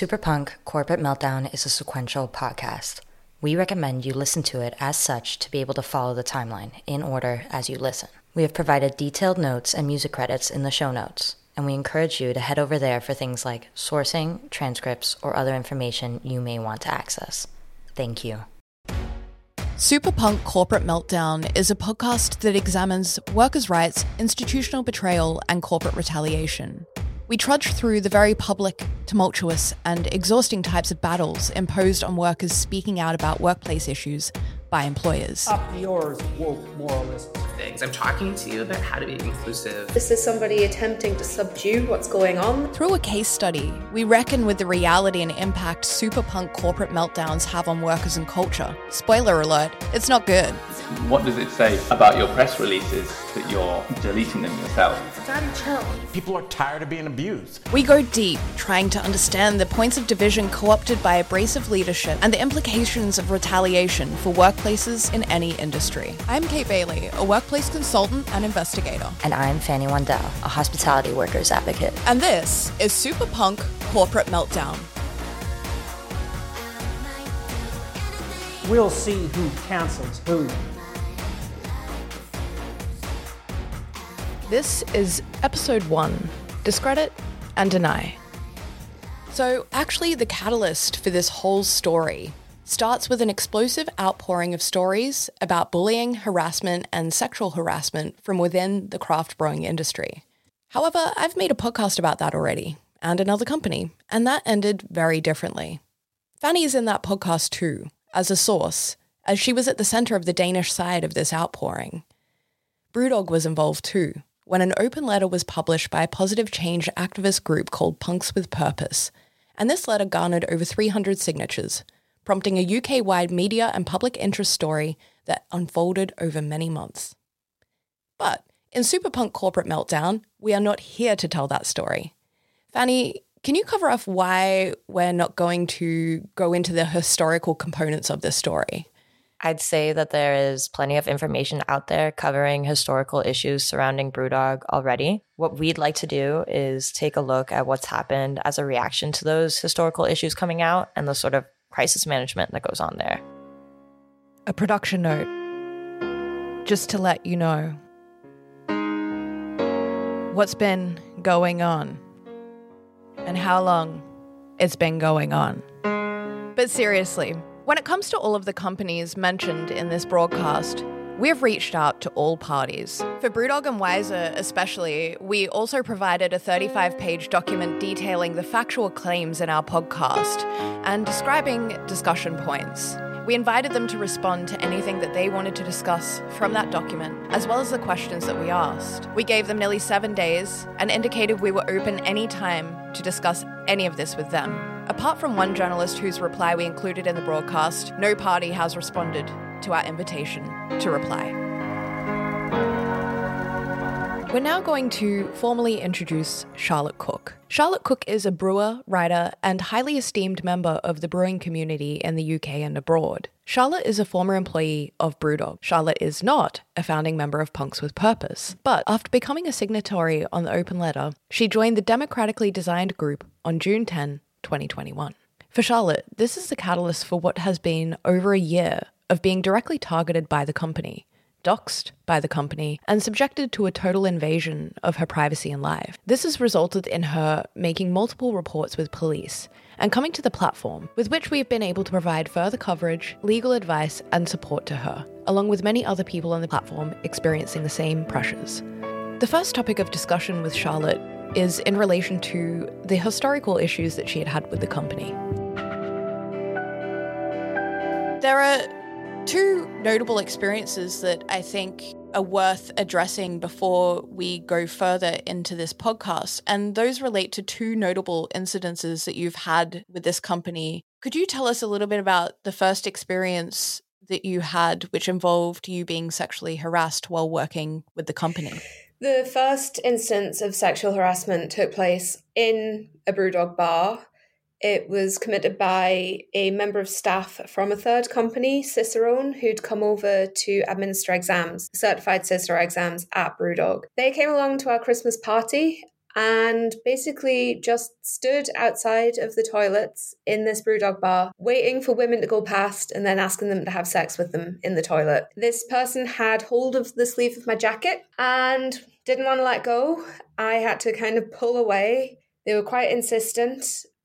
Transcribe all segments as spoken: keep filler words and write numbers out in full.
Superpunk Corporate Meltdown is a sequential podcast. We recommend you listen to it as such to be able to follow the timeline in order as you listen. We have provided detailed notes and music credits in the show notes, and we encourage you to head over there for things like sourcing, transcripts, or other information you may want to access. Thank you. Superpunk Corporate Meltdown is a podcast that examines workers' rights, institutional betrayal, and corporate retaliation. We trudge through the very public, tumultuous, and exhausting types of battles imposed on workers speaking out about workplace issues by employers. Up yours, woke moralist. Things. I'm talking to you about how to be inclusive. This is somebody attempting to subdue what's going on. Through a case study, we reckon with the reality and impact superpunk corporate meltdowns have on workers and culture. Spoiler alert, it's not good. What does it say about your press releases that you're deleting them yourself? Daddy, chill. People are tired of being abused. We go deep, trying to understand the points of division co-opted by abrasive leadership and the implications of retaliation for workplaces in any industry. I'm Kate Bailey, a workplace consultant and investigator. And I'm Fanny Wandell, a hospitality workers advocate. And this is Superpunk Corporate Meltdown. We'll see who cancels who. This is episode one, Discredit and Deny. So actually the catalyst for this whole story starts with an explosive outpouring of stories about bullying, harassment, and sexual harassment from within the craft brewing industry. However, I've made a podcast about that already, and another company, and that ended very differently. Fanny is in that podcast too, as a source, as she was at the centre of the Danish side of this outpouring. Brewdog was involved too, when an open letter was published by a positive change activist group called Punks with Purpose, and this letter garnered over three hundred signatures, prompting a U K-wide media and public interest story that unfolded over many months. But in Superpunk Corporate Meltdown, we are not here to tell that story. Fanny, can you cover off why we're not going to go into the historical components of this story? I'd say that there is plenty of information out there covering historical issues surrounding Brewdog already. What we'd like to do is take a look at what's happened as a reaction to those historical issues coming out and the sort of crisis management that goes on there. A production note. Just to let you know what's been going on and how long it's been going on. But seriously, when it comes to all of the companies mentioned in this broadcast, we have reached out to all parties. For Brewdog and Wiser especially, we also provided a thirty-five page document detailing the factual claims in our podcast and describing discussion points. We invited them to respond to anything that they wanted to discuss from that document, as well as the questions that we asked. We gave them nearly seven days and indicated we were open any time to discuss any of this with them. Apart from one journalist whose reply we included in the broadcast, no party has responded to our invitation to reply. We're now going to formally introduce Charlotte Cook. Charlotte Cook is a brewer, writer, and highly esteemed member of the brewing community in the U K and abroad. Charlotte is a former employee of Brewdog. Charlotte is not a founding member of Punks with Purpose, but after becoming a signatory on the open letter, she joined the democratically designed group on June tenth, twenty twenty-one. For Charlotte, this is the catalyst for what has been over a year of being directly targeted by the company, doxed by the company, and subjected to a total invasion of her privacy and life. This has resulted in her making multiple reports with police and coming to the platform, with which we have been able to provide further coverage, legal advice, and support to her, along with many other people on the platform experiencing the same pressures. The first topic of discussion with Charlotte is in relation to the historical issues that she had had with the company. There are two notable experiences that I think are worth addressing before we go further into this podcast, and those relate to two notable incidences that you've had with this company. Could you tell us a little bit about the first experience that you had, which involved you being sexually harassed while working with the company? The first instance of sexual harassment took place in a Brewdog bar. It was committed by a member of staff from a third company, Cicerone, who'd come over to administer exams, certified Cicero exams at Brewdog. They came along to our Christmas party and basically just stood outside of the toilets in this Brewdog bar, waiting for women to go past and then asking them to have sex with them in the toilet. This person had hold of the sleeve of my jacket and didn't want to let go. I had to kind of pull away. They were quite insistent.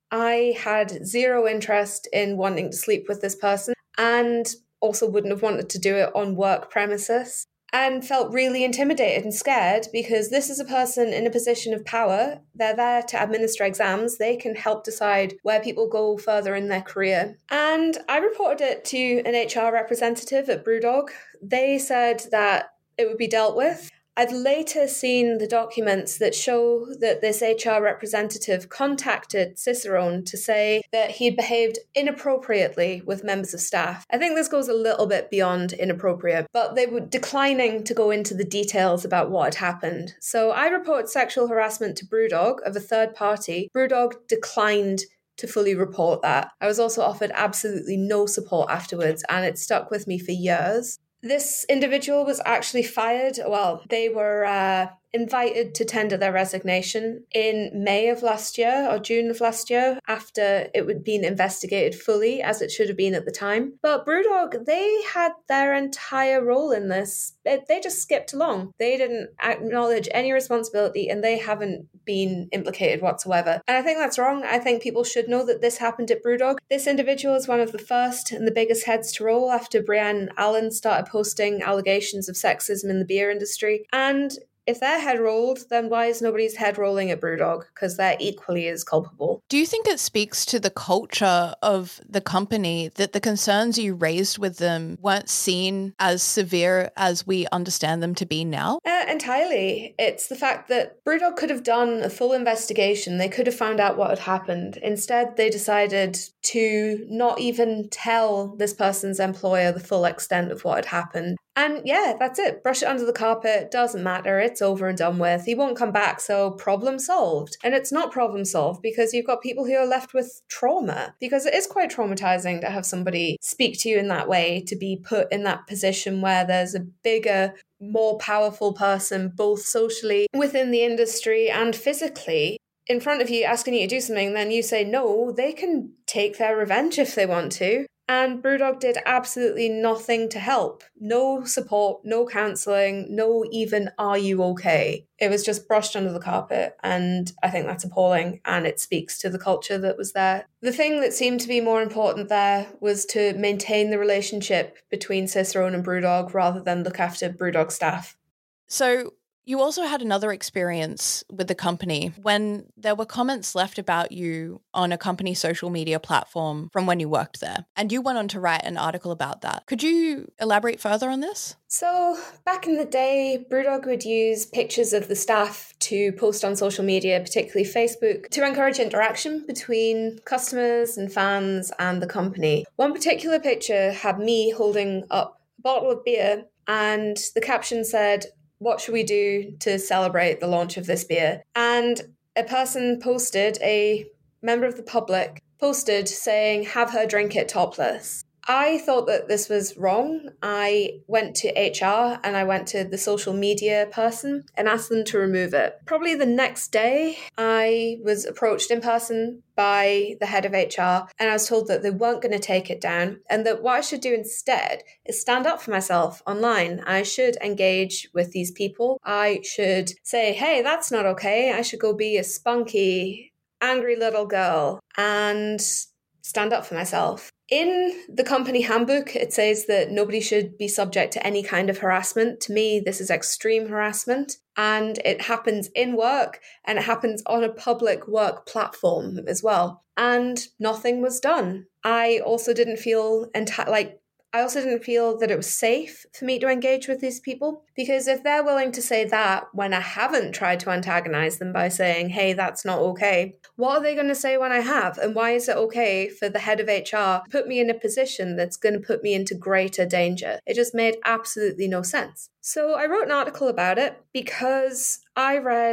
I had zero interest in wanting to sleep with this person and also wouldn't have wanted to do it on work premises, and felt really intimidated and scared because this is a person in a position of power. They're there to administer exams. They can help decide where people go further in their career. And I reported it to an H R representative at Brewdog. They said that it would be dealt with. I've later seen the documents that show that this H R representative contacted Cicerone to say that he had behaved inappropriately with members of staff. I think this goes a little bit beyond inappropriate, but they were declining to go into the details about what had happened. So I reported sexual harassment to Brewdog of a third party. Brewdog declined to fully report that. I was also offered absolutely no support afterwards, and it stuck with me for years. This individual was actually fired. Well, they were uh, invited to tender their resignation in May of last year or June of last year after it had been investigated fully, as it should have been at the time. But Brewdog, they had their entire role in this. They just skipped along. They didn't acknowledge any responsibility, and they haven't been implicated whatsoever. And I think that's wrong. I think people should know that this happened at Brewdog. This individual is one of the first and the biggest heads to roll after Brienne Allen started posting allegations of sexism in the beer industry. And if their head rolled, then why is nobody's head rolling at Brewdog? Because they're equally as culpable. Do you think it speaks to the culture of the company that the concerns you raised with them weren't seen as severe as we understand them to be now? Uh, entirely. It's the fact that Brewdog could have done a full investigation. They could have found out what had happened. Instead, they decided to not even tell this person's employer the full extent of what had happened. And yeah, that's it. Brush it under the carpet. Doesn't matter. It's over and done with. He won't come back, so problem solved. And it's not problem solved because you've got people who are left with trauma. Because it is quite traumatizing to have somebody speak to you in that way, to be put in that position where there's a bigger, more powerful person, both socially within the industry and physically, in front of you asking you to do something. Then you say no. They can take their revenge if they want to. And Brewdog did absolutely nothing to help. No support, no counselling, no even, are you okay? It was just brushed under the carpet, and I think that's appalling, and it speaks to the culture that was there. The thing that seemed to be more important there was to maintain the relationship between Cicerone and Brewdog rather than look after Brewdog staff. So you also had another experience with the company when there were comments left about you on a company social media platform from when you worked there. And you went on to write an article about that. Could you elaborate further on this? So back in the day, Brewdog would use pictures of the staff to post on social media, particularly Facebook, to encourage interaction between customers and fans and the company. One particular picture had me holding up a bottle of beer, and the caption said, "What should we do to celebrate the launch of this beer?" And a person posted, a member of the public posted saying, "Have her drink it topless." I thought that this was wrong. I went to H R and I went to the social media person and asked them to remove it. Probably the next day, I was approached in person by the head of H R, and I was told that they weren't going to take it down, and that what I should do instead is stand up for myself online. I should engage with these people. I should say, hey, that's not okay. I should go be a spunky, angry little girl and stand up for myself. In the company handbook, it says that nobody should be subject to any kind of harassment. To me, this is extreme harassment, and it happens in work, and it happens on a public work platform as well. And nothing was done. I also didn't feel enti- like I also didn't feel that it was safe for me to engage with these people, because if they're willing to say that when I haven't tried to antagonize them by saying, hey, that's not okay, what are they going to say when I have? And why is it okay for the head of H R to put me in a position that's going to put me into greater danger? It just made absolutely no sense. So I wrote an article about it because I read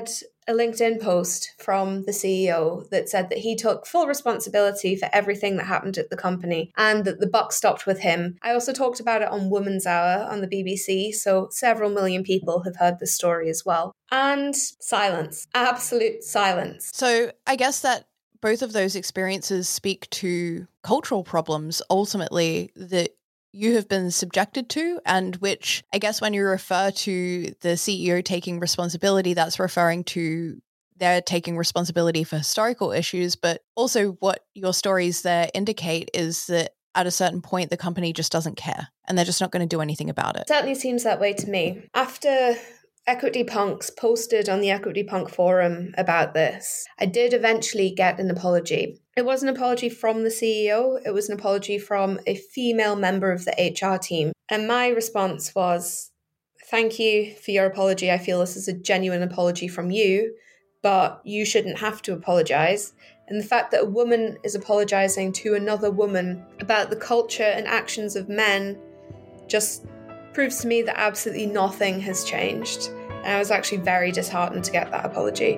a LinkedIn post from the C E O that said that he took full responsibility for everything that happened at the company and that the buck stopped with him. I also talked about it on Woman's Hour on the B B C, so several million people have heard this story as well. And silence, absolute silence. So I guess that both of those experiences speak to cultural problems ultimately that you have been subjected to, and which I guess when you refer to the C E O taking responsibility, that's referring to they're taking responsibility for historical issues, but also what your stories there indicate is that at a certain point, the company just doesn't care and they're just not going to do anything about it. Certainly seems that way to me. After Equity Punks posted on the Equity Punk forum about this, I did eventually get an apology. It was an apology from the C E O. It was an apology from a female member of the H R team. And my response was, thank you for your apology. I feel this is a genuine apology from you, but you shouldn't have to apologize. And the fact that a woman is apologizing to another woman about the culture and actions of men just proves to me that absolutely nothing has changed. And I was actually very disheartened to get that apology.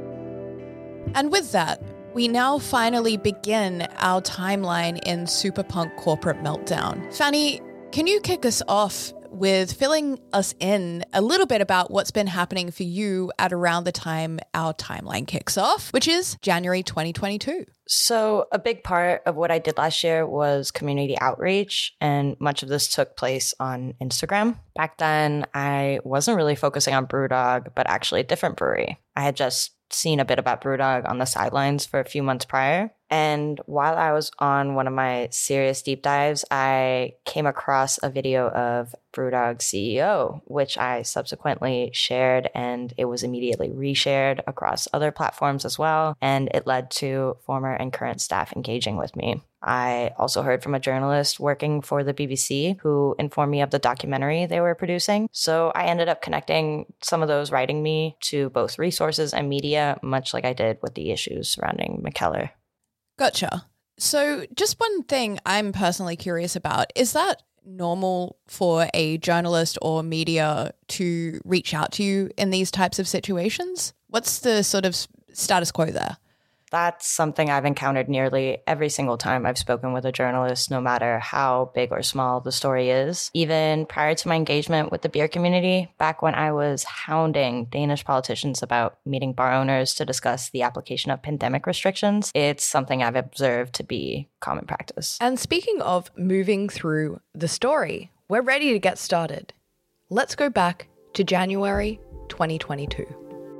And with that, we now finally begin our timeline in Superpunk Corporate Meltdown. Fanny, can you kick us off with filling us in a little bit about what's been happening for you at around the time our timeline kicks off, which is January twenty twenty-two? So a big part of what I did last year was community outreach, and much of this took place on Instagram. Back then, I wasn't really focusing on Brewdog, but actually a different brewery. I had just seen a bit about Brewdog on the sidelines for a few months prior. And while I was on one of my serious deep dives, I came across a video of Brewdog's C E O, which I subsequently shared, and it was immediately reshared across other platforms as well. And it led to former and current staff engaging with me. I also heard from a journalist working for the B B C who informed me of the documentary they were producing. So I ended up connecting some of those writing me to both resources and media, much like I did with the issues surrounding Mikkeller. Gotcha. So just one thing I'm personally curious about, is that normal for a journalist or media to reach out to you in these types of situations? What's the sort of status quo there? That's something I've encountered nearly every single time I've spoken with a journalist, no matter how big or small the story is. Even prior to my engagement with the beer community, back when I was hounding Danish politicians about meeting bar owners to discuss the application of pandemic restrictions, it's something I've observed to be common practice. And speaking of moving through the story, we're ready to get started. Let's go back to January twenty twenty-two.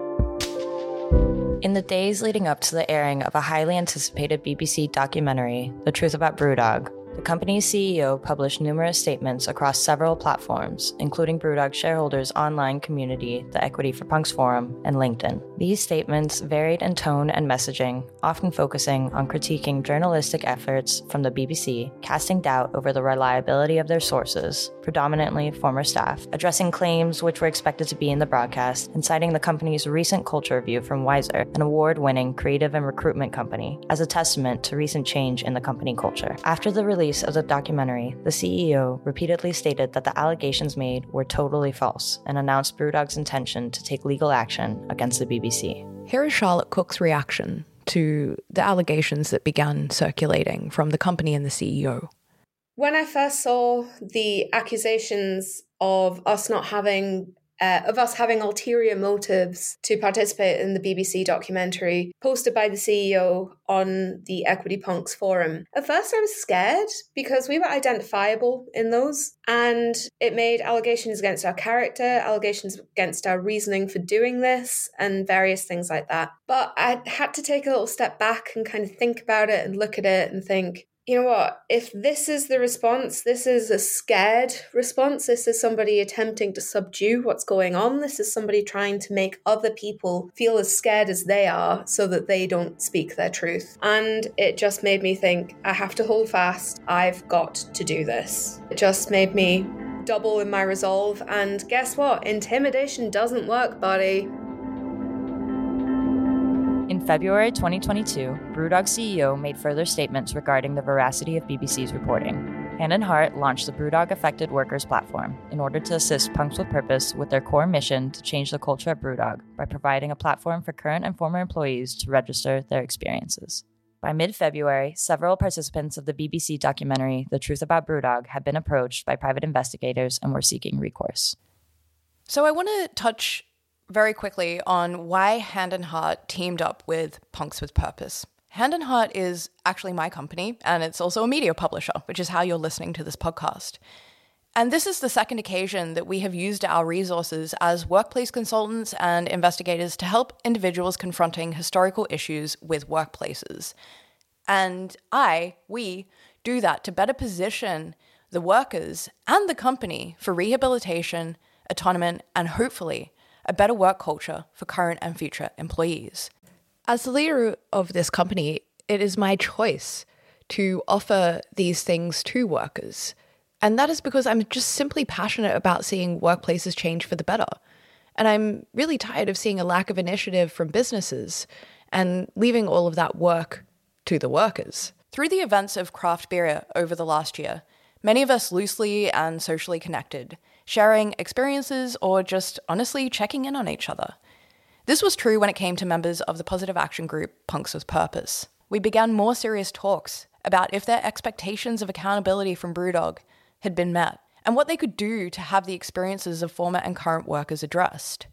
In the days leading up to the airing of a highly anticipated B B C documentary, The Truth About Brewdog, the company's C E O published numerous statements across several platforms, including Brewdog shareholders' online community, the Equity for Punks Forum, and LinkedIn. These statements varied in tone and messaging, often focusing on critiquing journalistic efforts from the B B C, casting doubt over the reliability of their sources, predominantly former staff, addressing claims which were expected to be in the broadcast, and citing the company's recent culture review from Wiser, an award-winning creative and recruitment company, as a testament to recent change in the company culture. After the release of the documentary, the C E O repeatedly stated that the allegations made were totally false and announced Brewdog's intention to take legal action against the B B C. Here is Charlotte Cook's reaction to the allegations that began circulating from the company and the C E O. When I first saw the accusations of us not having Uh, of us having ulterior motives to participate in the B B C documentary posted by the C E O on the Equity Punks forum. At first I was scared because we were identifiable in those, and it made allegations against our character, allegations against our reasoning for doing this, and various things like that. But I had to take a little step back and kind of think about it and look at it and think, you know what, if this is the response, this is a scared response, this is somebody attempting to subdue what's going on, this is somebody trying to make other people feel as scared as they are so that they don't speak their truth. And it just made me think, I have to hold fast, I've got to do this. It just made me double in my resolve, and guess what? Intimidation doesn't work, buddy. In February twenty twenty-two, Brewdog C E O made further statements regarding the veracity of B B C's reporting. Hand and Heart launched the Brewdog Affected Workers platform in order to assist Punks with Purpose with their core mission to change the culture at Brewdog by providing a platform for current and former employees to register their experiences. By mid-February, several participants of the B B C documentary The Truth About Brewdog had been approached by private investigators and were seeking recourse. So I want to touch very quickly on why Hand and Heart teamed up with Punks with Purpose. Hand and Heart is actually my company, and it's also a media publisher, which is how you're listening to this podcast. And this is the second occasion that we have used our resources as workplace consultants and investigators to help individuals confronting historical issues with workplaces. And I, we, do that to better position the workers and the company for rehabilitation, autonomy, and hopefully a better work culture for current and future employees. As the leader of this company, it is my choice to offer these things to workers. And that is because I'm just simply passionate about seeing workplaces change for the better. And I'm really tired of seeing a lack of initiative from businesses and leaving all of that work to the workers. Through the events of craft beer over the last year, many of us loosely and socially connected, sharing experiences or just honestly checking in on each other. This was true when it came to members of the positive action group Punks with Purpose. We began more serious talks about if their expectations of accountability from Brewdog had been met and what they could do to have the experiences of former and current workers addressed.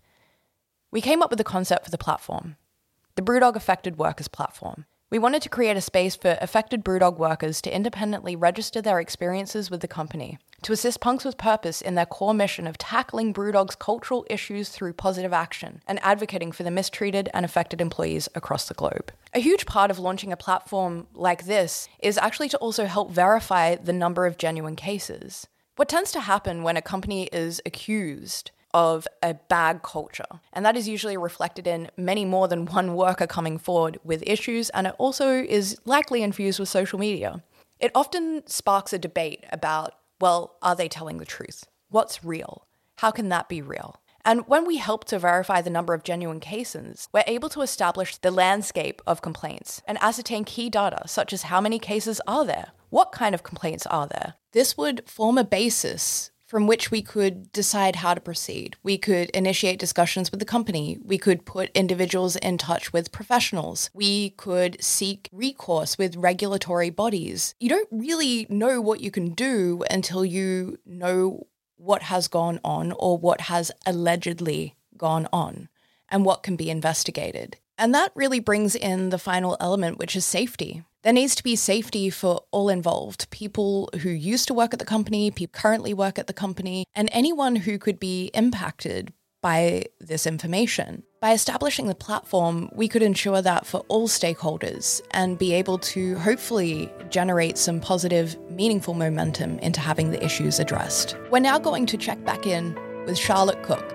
We came up with the concept for the platform, the Brewdog Affected Workers platform. We wanted to create a space for affected Brewdog workers to independently register their experiences with the company, to assist Punks with Purpose in their core mission of tackling Brewdog's cultural issues through positive action and advocating for the mistreated and affected employees across the globe. A huge part of launching a platform like this is actually to also help verify the number of genuine cases. What tends to happen when a company is accused of a bad culture, and that is usually reflected in many more than one worker coming forward with issues, and it also is likely infused with social media. It often sparks a debate about, well, are they telling the truth? What's real? How can that be real? And when we help to verify the number of genuine cases, we're able to establish the landscape of complaints and ascertain key data, such as how many cases are there? What kind of complaints are there? This would form a basis from which we could decide how to proceed. We could initiate discussions with the company. We could put individuals in touch with professionals. We could seek recourse with regulatory bodies. You don't really know what you can do until you know what has gone on or what has allegedly gone on and what can be investigated. And that really brings in the final element, which is safety. There needs to be safety for all involved, people who used to work at the company, people currently work at the company, and anyone who could be impacted by this information. By establishing the platform, we could ensure that for all stakeholders and be able to hopefully generate some positive, meaningful momentum into having the issues addressed. We're now going to check back in with Charlotte Cook.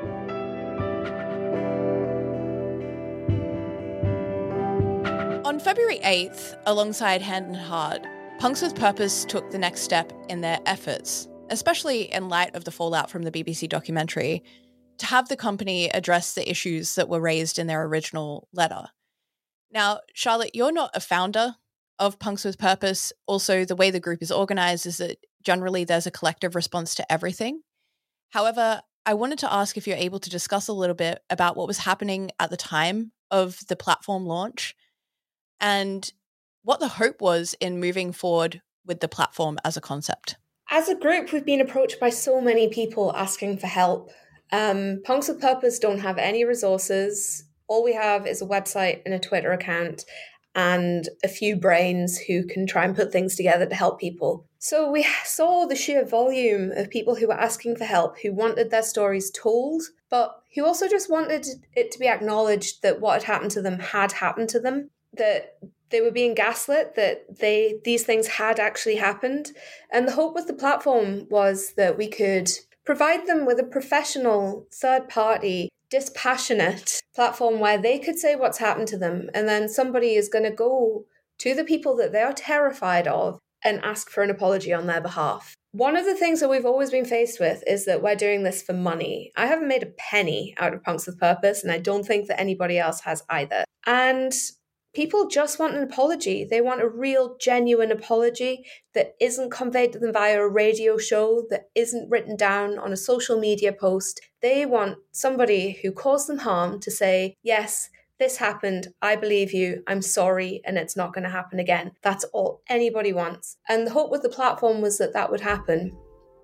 On February eighth, alongside Hand and Heart, Punks with Purpose took the next step in their efforts, especially in light of the fallout from the B B C documentary, to have the company address the issues that were raised in their original letter. Now, Charlotte, you're not a founder of Punks with Purpose. Also, the way the group is organized is that generally there's a collective response to everything. However, I wanted to ask if you're able to discuss a little bit about what was happening at the time of the platform launch and what the hope was in moving forward with the platform as a concept. As a group, we've been approached by so many people asking for help. Um, Punks with Purpose don't have any resources. All we have is a website and a Twitter account and a few brains who can try and put things together to help people. So we saw the sheer volume of people who were asking for help, who wanted their stories told, but who also just wanted it to be acknowledged that what had happened to them had happened to them, that they were being gaslit, that they these things had actually happened. And the hope with the platform was that we could provide them with a professional, third-party, dispassionate platform where they could say what's happened to them, and then somebody is going to go to the people that they are terrified of and ask for an apology on their behalf. One of the things that we've always been faced with is that we're doing this for money. I haven't made a penny out of Punks with Purpose, and I don't think that anybody else has either. And People just want an apology. They want a real, genuine apology that isn't conveyed to them via a radio show, that isn't written down on a social media post. They want somebody who caused them harm to say, yes, this happened, I believe you, I'm sorry, and it's not going to happen again. That's all anybody wants. And the hope with the platform was that that would happen.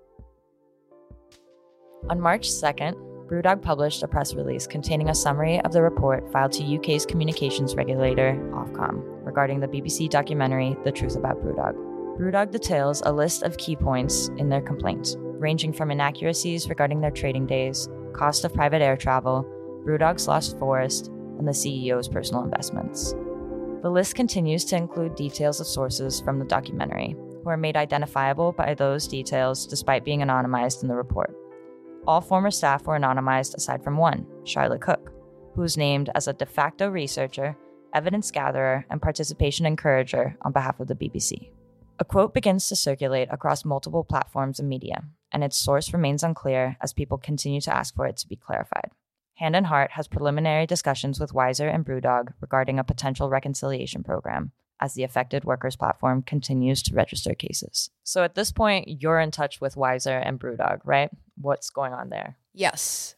On March second, BrewDog published a press release containing a summary of the report filed to U K's communications regulator, Ofcom, regarding the B B C documentary The Truth About BrewDog. BrewDog details a list of key points in their complaint, ranging from inaccuracies regarding their trading days, cost of private air travel, BrewDog's lost forest, and the C E O's personal investments. The list continues to include details of sources from the documentary, who are made identifiable by those details despite being anonymized in the report. All former staff were anonymized aside from one, Charlotte Cook, who was named as a de facto researcher, evidence gatherer, and participation encourager on behalf of the B B C. A quote begins to circulate across multiple platforms and media, and its source remains unclear as people continue to ask for it to be clarified. Hand and Heart has preliminary discussions with Wiser and BrewDog regarding a potential reconciliation program as the affected workers platform continues to register cases. So at this point, you're in touch with Wiser and BrewDog, right? What's going on there? Yes.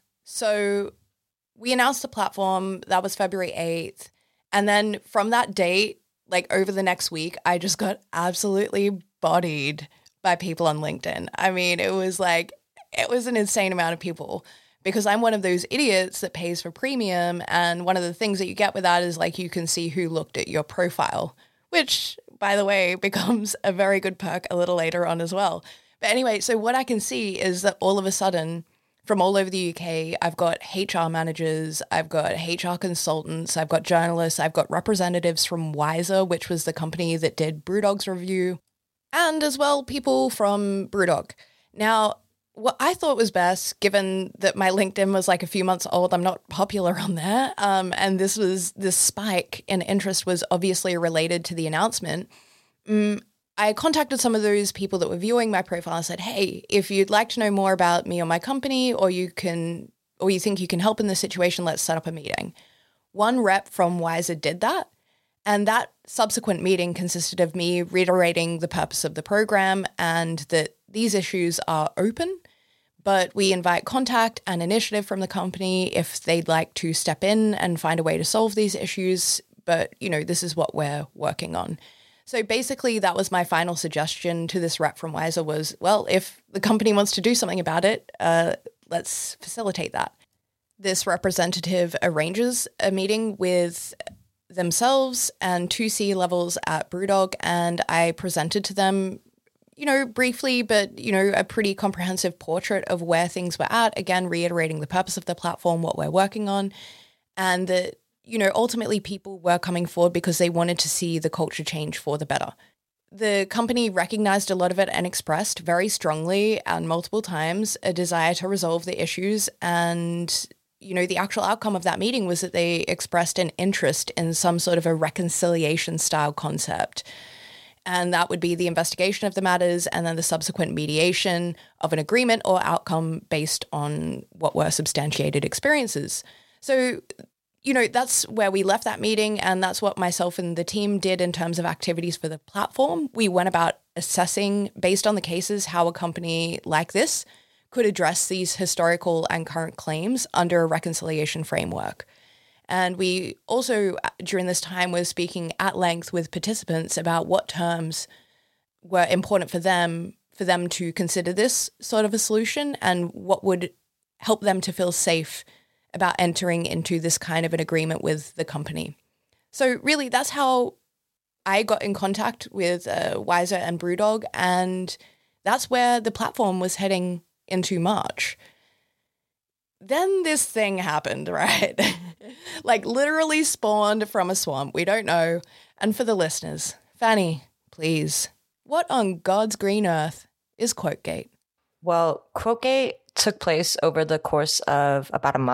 So we announced the platform. That was February eighth. And then from that date, like over the next week, I just got absolutely bodied by people on LinkedIn. I mean, it was like, it was an insane amount of people. Because I'm one of those idiots that pays for premium, and one of the things that you get with that is like you can see who looked at your profile, which, by the way, becomes a very good perk a little later on as well. But anyway, so what I can see is that all of a sudden, from all over the U K, I've got H R managers, I've got H R consultants, I've got journalists, I've got representatives from Wiser, which was the company that did BrewDog's review, and as well people from BrewDog. Now, what I thought was best, given that my LinkedIn was like a few months old, I'm not popular on there, um, and this was this spike in interest was obviously related to the announcement. Um, I contacted some of those people that were viewing my profile and said, "Hey, if you'd like to know more about me or my company, or you can, or you think you can help in this situation, let's set up a meeting." One rep from Wiser did that, and that subsequent meeting consisted of me reiterating the purpose of the program and that these issues are open, but we invite contact and initiative from the company if they'd like to step in and find a way to solve these issues. But, you know, this is what we're working on. So basically, that was my final suggestion to this rep from Wiser was, well, if the company wants to do something about it, uh, let's facilitate that. This representative arranges a meeting with themselves and two C-levels at BrewDog, and I presented to them, you know, briefly, but, you know, a pretty comprehensive portrait of where things were at, again, reiterating the purpose of the platform, what we're working on, and that, you know, ultimately people were coming forward because they wanted to see the culture change for the better. The company recognized a lot of it and expressed very strongly and multiple times a desire to resolve the issues. And, you know, the actual outcome of that meeting was that they expressed an interest in some sort of a reconciliation style concept. And that would be the investigation of the matters and then the subsequent mediation of an agreement or outcome based on what were substantiated experiences. So, you know, that's where we left that meeting, and that's what myself and the team did in terms of activities for the platform. We went about assessing, based on the cases, how a company like this could address these historical and current claims under a reconciliation framework. And we also, during this time, were speaking at length with participants about what terms were important for them, for them to consider this sort of a solution, and what would help them to feel safe about entering into this kind of an agreement with the company. So really, that's how I got in contact with uh, Wiser and BrewDog, and that's where the platform was heading into March. Then this thing happened, right? Like literally spawned from a swamp. We don't know. And for the listeners, Fanny, please, what on God's green earth is QuoteGate? Well, QuoteGate took place over the course of about a month,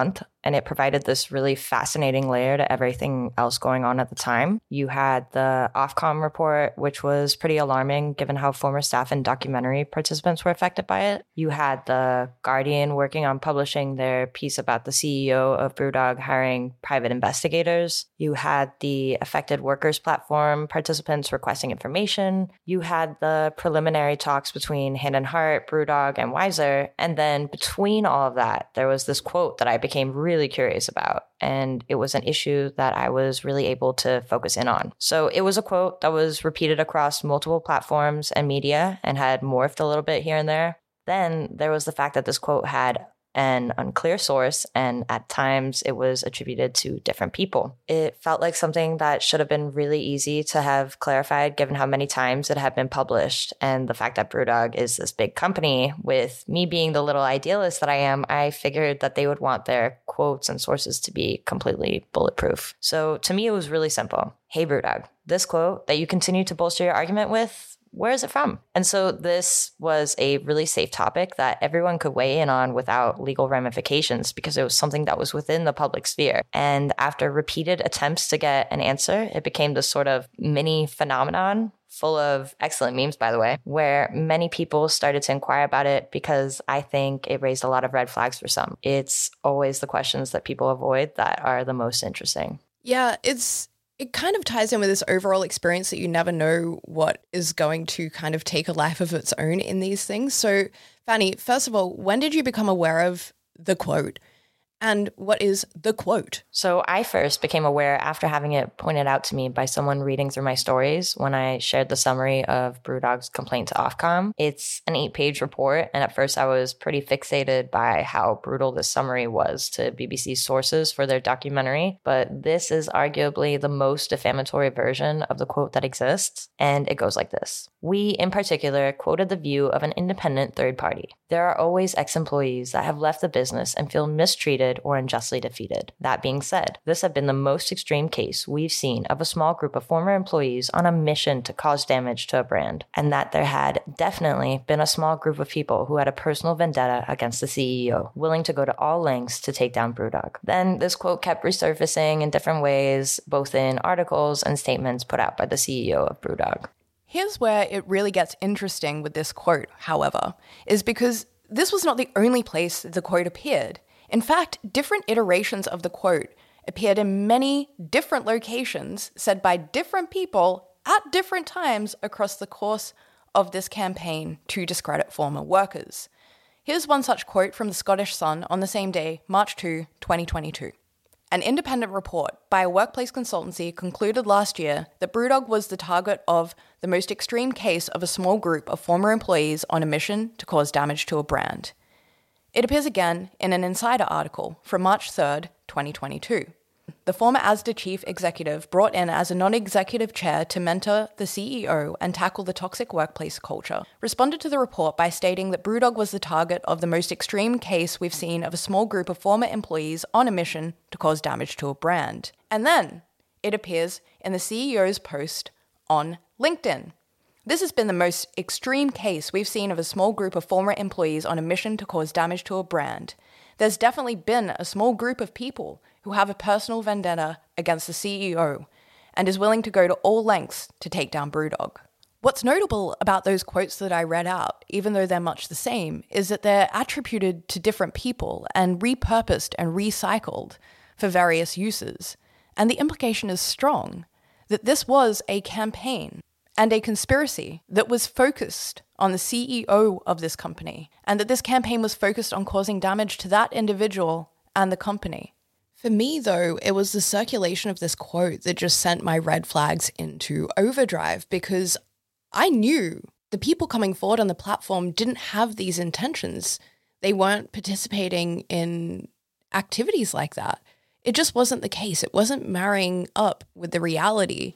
and it provided this really fascinating layer to everything else going on at the time. You had the Ofcom report, which was pretty alarming given how former staff and documentary participants were affected by it. You had the Guardian working on publishing their piece about the C E O of BrewDog hiring private investigators. You had the affected workers platform participants requesting information. You had the preliminary talks between Hand and Heart, BrewDog, and Wiser. And then between all of that, there was this quote that I became really curious about. And it was an issue that I was really able to focus in on. So it was a quote that was repeated across multiple platforms and media and had morphed a little bit here and there. Then there was the fact that this quote had an unclear source, and at times it was attributed to different people. It felt like something that should have been really easy to have clarified given how many times it had been published, and the fact that BrewDog is this big company. With me being the little idealist that I am, I figured that they would want their quotes and sources to be completely bulletproof. So to me, it was really simple. Hey, BrewDog, this quote that you continue to bolster your argument with, where is it from? And so this was a really safe topic that everyone could weigh in on without legal ramifications because it was something that was within the public sphere. And after repeated attempts to get an answer, it became this sort of mini phenomenon full of excellent memes, by the way, where many people started to inquire about it because I think it raised a lot of red flags for some. It's always the questions that people avoid that are the most interesting. Yeah, it's... It kind of ties in with this overall experience that you never know what is going to kind of take a life of its own in these things. So, Fanny, first of all, when did you become aware of the quote? And what is the quote? So I first became aware after having it pointed out to me by someone reading through my stories when I shared the summary of BrewDog's complaint to Ofcom. It's an eight-page report, and at first I was pretty fixated by how brutal this summary was to B B C's sources for their documentary, but this is arguably the most defamatory version of the quote that exists, and it goes like this. We, in particular, quoted the view of an independent third party. There are always ex-employees that have left the business and feel mistreated or unjustly defeated. That being said, this had been the most extreme case we've seen of a small group of former employees on a mission to cause damage to a brand, and that there had definitely been a small group of people who had a personal vendetta against the C E O, willing to go to all lengths to take down BrewDog. Then this quote kept resurfacing in different ways, both in articles and statements put out by the C E O of BrewDog. Here's where it really gets interesting with this quote, however, is because this was not the only place the quote appeared. In fact, different iterations of the quote appeared in many different locations said by different people at different times across the course of this campaign to discredit former workers. Here's one such quote from the Scottish Sun on the same day, March second, twenty twenty-two. An independent report by a workplace consultancy concluded last year that BrewDog was the target of the most extreme case of a small group of former employees on a mission to cause damage to a brand. It appears again in an Insider article from March third, twenty twenty-two. The former Asda chief executive, brought in as a non-executive chair to mentor the C E O and tackle the toxic workplace culture, responded to the report by stating that BrewDog was the target of the most extreme case we've seen of a small group of former employees on a mission to cause damage to a brand. And then it appears in the C E O's post on LinkedIn. This has been the most extreme case we've seen of a small group of former employees on a mission to cause damage to a brand. There's definitely been a small group of people who have a personal vendetta against the C E O and is willing to go to all lengths to take down BrewDog. What's notable about those quotes that I read out, even though they're much the same, is that they're attributed to different people and repurposed and recycled for various uses. And the implication is strong that this was a campaign and a conspiracy that was focused on the C E O of this company, and that this campaign was focused on causing damage to that individual and the company. For me, though, it was the circulation of this quote that just sent my red flags into overdrive, because I knew the people coming forward on the platform didn't have these intentions. They weren't participating in activities like that. It just wasn't the case. It wasn't marrying up with the reality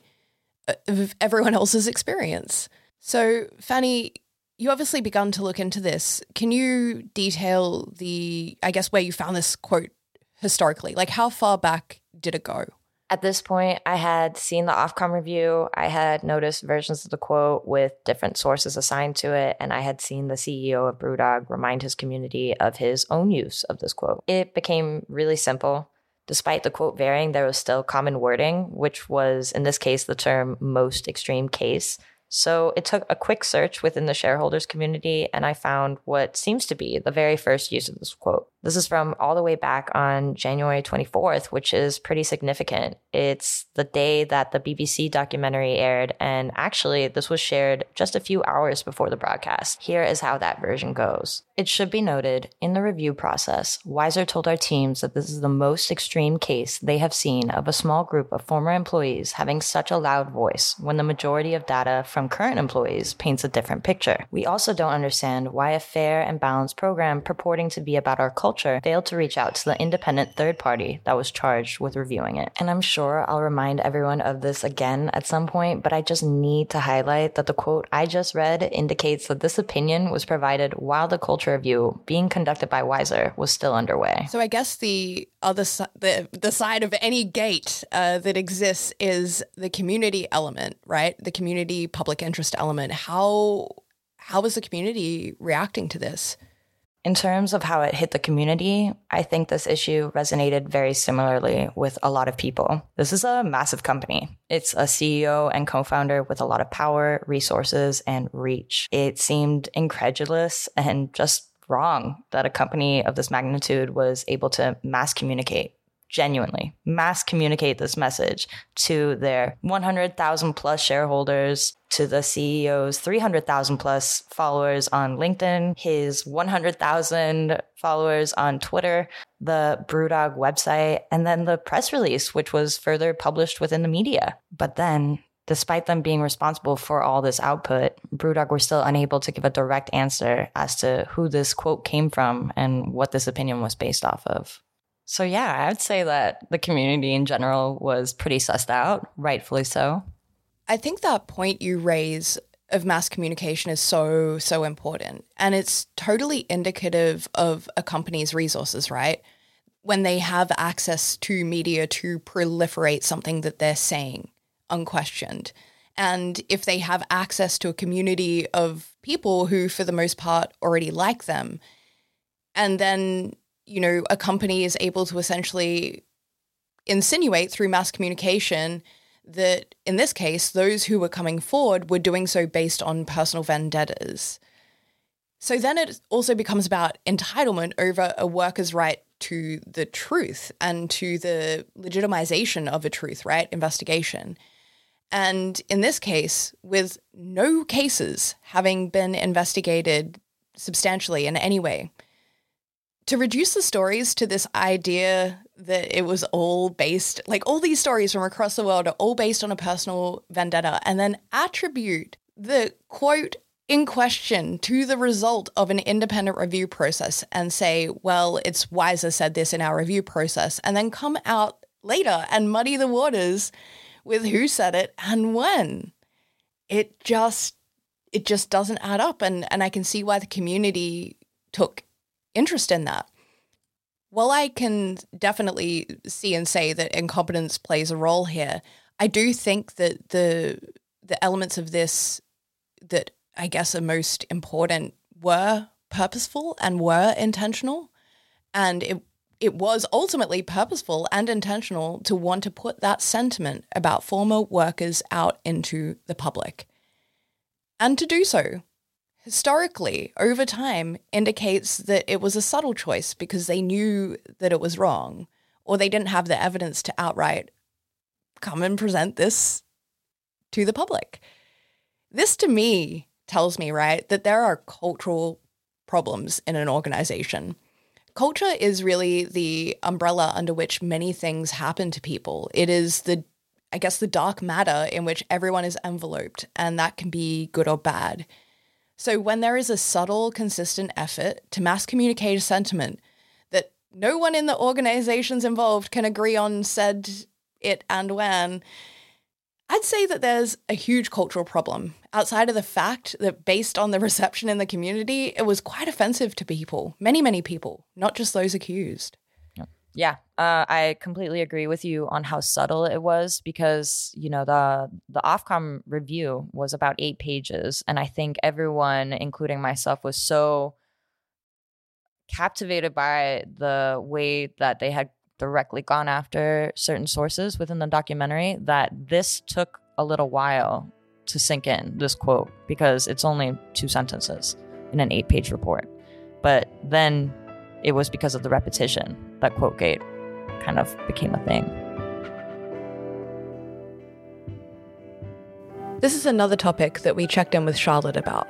of everyone else's experience. So, Fanny, you obviously begun to look into this. Can you detail the, I guess, where you found this quote historically? Like, how far back did it go? At this point, I had seen the Ofcom review. I had noticed versions of the quote with different sources assigned to it, and I had seen the C E O of BrewDog remind his community of his own use of this quote. It became really simple. Despite the quote varying, there was still common wording, which was, in this case, the term most extreme case. So it took a quick search within the shareholders community, and I found what seems to be the very first use of this quote. This is from all the way back on January twenty-fourth, which is pretty significant. It's the day that the B B C documentary aired, and actually this was shared just a few hours before the broadcast. Here is how that version goes. It should be noted, in the review process, Weiser told our teams that this is the most extreme case they have seen of a small group of former employees having such a loud voice when the majority of data from current employees paints a different picture. We also don't understand why a fair and balanced program purporting to be about our culture failed to reach out to the independent third party that was charged with reviewing it. And I'm sure I'll remind everyone of this again at some point, but I just need to highlight that the quote I just read indicates that this opinion was provided while the culture review being conducted by Weiser was still underway. So I guess the other si- the the side of any gate uh, that exists is the community element, right? The community public interest element. How how is the community reacting to this? In terms of how it hit the community, I think this issue resonated very similarly with a lot of people. This is a massive company. It's a C E O and co-founder with a lot of power, resources, and reach. It seemed incredulous and just wrong that a company of this magnitude was able to mass communicate, genuinely mass communicate this message to their one hundred thousand plus shareholders, to the C E O's three hundred thousand plus followers on LinkedIn, his one hundred thousand followers on Twitter, the BrewDog website, and then the press release, which was further published within the media. But then, despite them being responsible for all this output, BrewDog were still unable to give a direct answer as to who this quote came from and what this opinion was based off of. So yeah, I would say that the community in general was pretty sussed out, rightfully so. I think that point you raise of mass communication is so, so important. And it's totally indicative of a company's resources, right? When they have access to media to proliferate something that they're saying, unquestioned. And if they have access to a community of people who, for the most part, already like them, and then, you know, a company is able to essentially insinuate through mass communication that, in this case, those who were coming forward were doing so based on personal vendettas. So then it also becomes about entitlement over a worker's right to the truth and to the legitimization of a truth, right? Investigation. And in this case, with no cases having been investigated substantially in any way, to reduce the stories to this idea that it was all based, like all these stories from across the world are all based on a personal vendetta, and then attribute the quote in question to the result of an independent review process and say, well, it's Weiser said this in our review process, and then come out later and muddy the waters with who said it and when. It just, it just doesn't add up. And, and I can see why the community took interest in that. While I can definitely see and say that incompetence plays a role here, I do think that the the elements of this that I guess are most important were purposeful and were intentional. And it it was ultimately purposeful and intentional to want to put that sentiment about former workers out into the public. And to do so, historically, over time, indicates that it was a subtle choice because they knew that it was wrong, or they didn't have the evidence to outright come and present this to the public. This, to me, tells me, right, that there are cultural problems in an organization. Culture is really the umbrella under which many things happen to people. It is the, I guess, the dark matter in which everyone is enveloped, and that can be good or bad. So when there is a subtle, consistent effort to mass communicate a sentiment that no one in the organizations involved can agree on said it and when, I'd say that there's a huge cultural problem outside of the fact that based on the reception in the community, it was quite offensive to people, many, many people, not just those accused. Yeah, uh, I completely agree with you on how subtle it was because, you know, the the Ofcom review was about eight pages. And I think everyone, including myself, was so captivated by the way that they had directly gone after certain sources within the documentary that this took a little while to sink in, this quote, because it's only two sentences in an eight-page report. But then it was because of the repetition that QuoteGate kind of became a thing. This is another topic that we checked in with Charlotte about.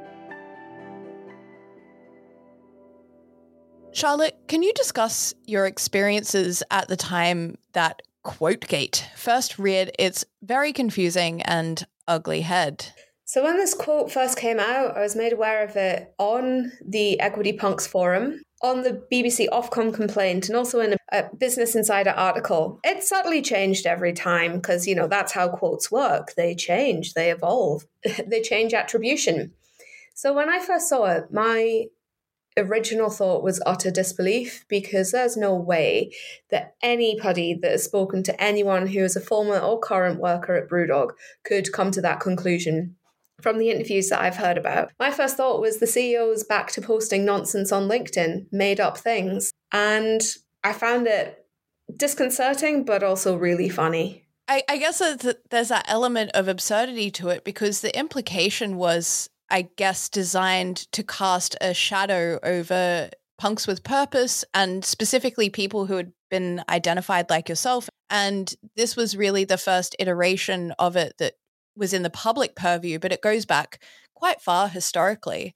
Charlotte, can you discuss your experiences at the time that QuoteGate first reared its very confusing and ugly head? So when this quote first came out, I was made aware of it on the Equity Punks forum, on the B B C Ofcom complaint, and also in a, a Business Insider article. It subtly changed every time because, you know, that's how quotes work. They change, they evolve, they change attribution. So when I first saw it, my original thought was utter disbelief, because there's no way that anybody that has spoken to anyone who is a former or current worker at BrewDog could come to that conclusion from the interviews that I've heard about. My first thought was the C E O's back to posting nonsense on LinkedIn, made up things. And I found it disconcerting, but also really funny. I, I guess there's that element of absurdity to it, because the implication was, I guess, designed to cast a shadow over punks with purpose, and specifically people who had been identified like yourself. And this was really the first iteration of it that was in the public purview, but it goes back quite far historically.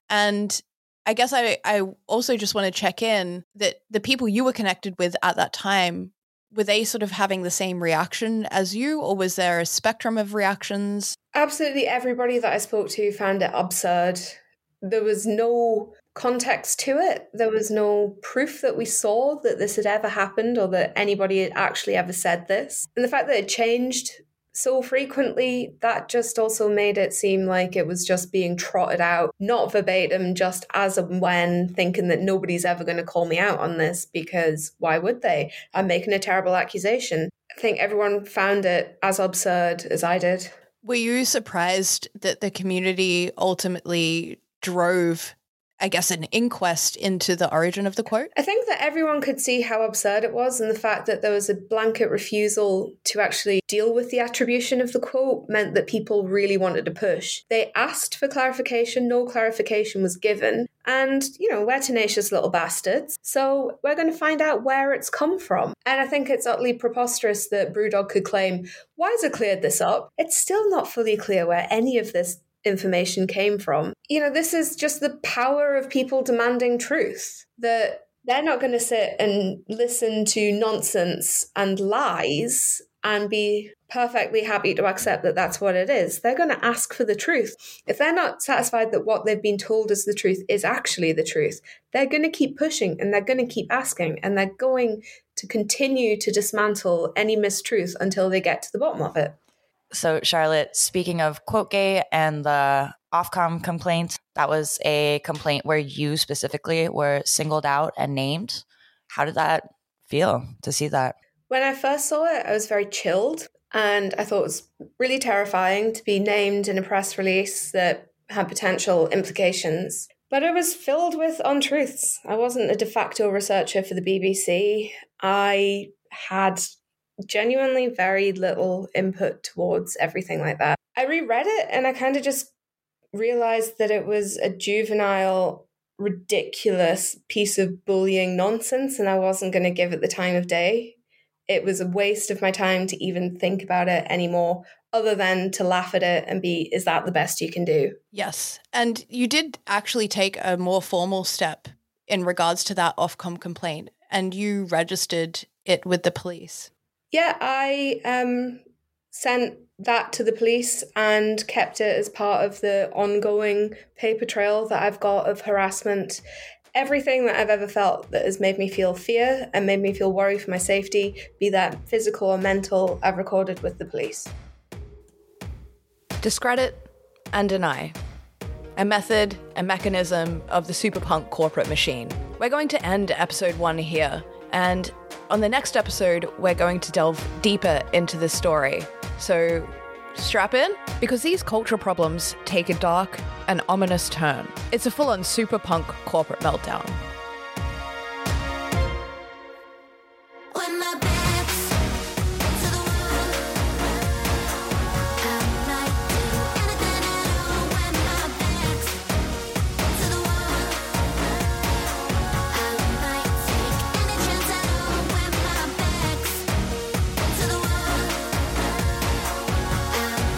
And I guess I, I also just want to check in that the people you were connected with at that time, were they sort of having the same reaction as you, or was there a spectrum of reactions? Absolutely everybody that I spoke to found it absurd. There was no context to it. There was no proof that we saw that this had ever happened or that anybody had actually ever said this. And the fact that it changed so frequently, that just also made it seem like it was just being trotted out, not verbatim, just as and when, thinking that nobody's ever going to call me out on this, because why would they? I'm making a terrible accusation. I think everyone found it as absurd as I did. Were you surprised that the community ultimately drove, I guess, an inquest into the origin of the quote? I think that everyone could see how absurd it was, and the fact that there was a blanket refusal to actually deal with the attribution of the quote meant that people really wanted to push. They asked for clarification, no clarification was given, and, you know, we're tenacious little bastards, so we're going to find out where it's come from. And I think it's utterly preposterous that BrewDog could claim, Wiser cleared this up. It's still not fully clear where any of this information came from. You know, this is just the power of people demanding truth, that they're not going to sit and listen to nonsense and lies and be perfectly happy to accept that that's what it is. They're going to ask for the truth. If they're not satisfied that what they've been told is the truth is actually the truth, they're going to keep pushing, and they're going to keep asking, and they're going to continue to dismantle any mistruth until they get to the bottom of it. So, Charlotte, speaking of QuoteGate and the Ofcom complaint, that was a complaint where you specifically were singled out and named. How did that feel to see that? When I first saw it, I was very chilled, and I thought it was really terrifying to be named in a press release that had potential implications. But it was filled with untruths. I wasn't a de facto researcher for the B B C. I had genuinely very little input towards everything like that. I reread it and I kind of just realized that it was a juvenile, ridiculous piece of bullying nonsense, and I wasn't going to give it the time of day. It was a waste of my time to even think about it anymore, other than to laugh at it and be, is that the best you can do? Yes. And you did actually take a more formal step in regards to that Ofcom complaint, and you registered it with the police. Yeah, I um, sent that to the police and kept it as part of the ongoing paper trail that I've got of harassment. Everything that I've ever felt that has made me feel fear and made me feel worry for my safety, be that physical or mental, I've recorded with the police. Discredit and deny. A method, a mechanism of the superpunk corporate machine. We're going to end episode one here, And on the next episode, we're going to delve deeper into this story. So strap in, because these cultural problems take a dark and ominous turn. It's a full-on super punk corporate meltdown. When my back's to the wall, I might do anything at all. When my back's to the wall, I might take any chance at all. When my back's to the wall, I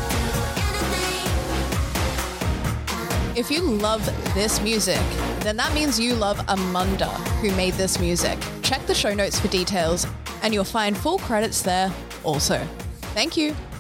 might do anything. If you love this music, then that means you love Amanda, who made this music. Check the show notes for details, and you'll find full credits there also. Thank you.